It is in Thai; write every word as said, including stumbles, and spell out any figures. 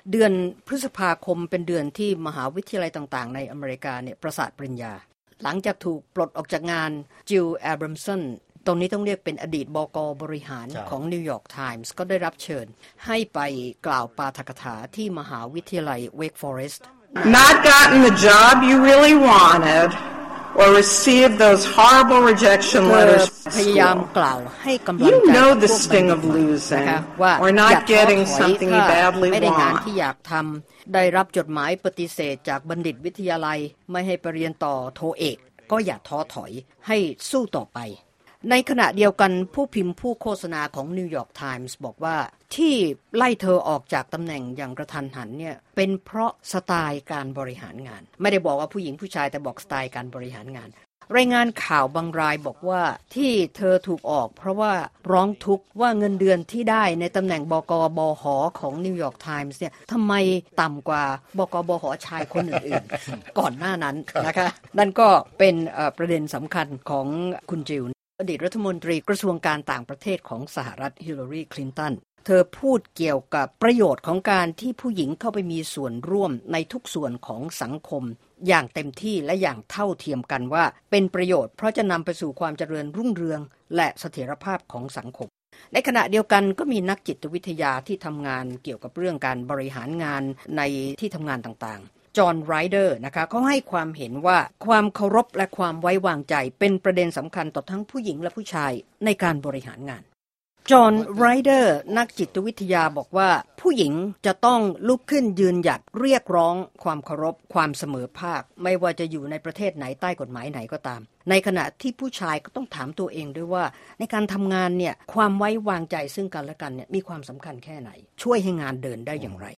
เดือนพฤษภาคมเป็นเดือนที่มหาวิทยาลัยต่างๆในอเมริกาเนี่ยประกาศปริญญาหลังจากถูกปลดออกจากงานจิล แอบรัมสันตรงนี้ต้องเรียกเป็นอดีตบก.บริหารของนิวยอร์กไทมส์ก็ได้รับเชิญให้ไปกล่าวปาฐกถาที่มหาวิทยาลัยเวกฟอเรสต์ Not gotten the job you really wanted or received those horrible rejection letters from school. พยายามกล่าวให้กำลังใจ You know the sting of losing or not getting something you badly want. ไม่ได้งานที่อยากทำได้รับจดหมายปฏิเสธจากบัณฑิตวิทยาลัยไม่ให้ไปเรียนต่อโทเอกก็อย่าท้อถอยให้สู้ต่อไปในขณะเดียวกันผู้พิมพ์ผู้โฆษณาของนิวยอร์กไทมส์บอกว่าที่ไล่เธอออกจากตำแหน่งอย่างกระทันหันเนี่ยเป็นเพราะสไตล์การบริหารงานไม่ได้บอกว่าผู้หญิงผู้ชายแต่บอกสไตล์การบริหารงานรายงานข่าวบางรายบอกว่าที่เธอถูกออกเพราะว่าร้องทุกข์ว่าเงินเดือนที่ได้ในตำแหน่งบก.บห.ของนิวยอร์กไทมส์เนี่ยทำไมต่ำกว่าบก.บห.ชายคนอื่นๆ ก่อนหน้านั้นนะคะนั่นก็เป็นประเด็นสำคัญของคุณจิลอดีตรัฐมนตรีกระทรวงการต่างประเทศของสหรัฐฮิลลารีคลินตันเธอพูดเกี่ยวกับประโยชน์ของการที่ผู้หญิงเข้าไปมีส่วนร่วมในทุกส่วนของสังคมอย่างเต็มที่และอย่างเท่าเทียมกันว่าเป็นประโยชน์เพราะจะนำไปสู่ความเจริญรุ่งเรืองและเสถียรภาพของสังคมในขณะเดียวกันก็มีนักจิตวิทยาที่ทำงานเกี่ยวกับเรื่องการบริหารงานในที่ทำงานต่างๆจอห์นไรเดอร์นะคะเขาให้ความเห็นว่าความเคารพและความไว้วางใจเป็นประเด็นสำคัญต่อทั้งผู้หญิงและผู้ชายในการบริหารงานจอห์นไรเดอร์นักจิตวิทยาบอกว่าผู้หญิงจะต้องลุกขึ้นยืนหยัดเรียกร้องความเคารพความเสมอภาคไม่ว่าจะอยู่ในประเทศไหนใต้กฎหมายไหนก็ตามในขณะที่ผู้ชายก็ต้องถามตัวเองด้วยว่าในการทำงานเนี่ยความไว้วางใจซึ่งกันและกันเนี่ยมีความสำคัญแค่ไหนช่วยให้งานเดินได้อย่างไร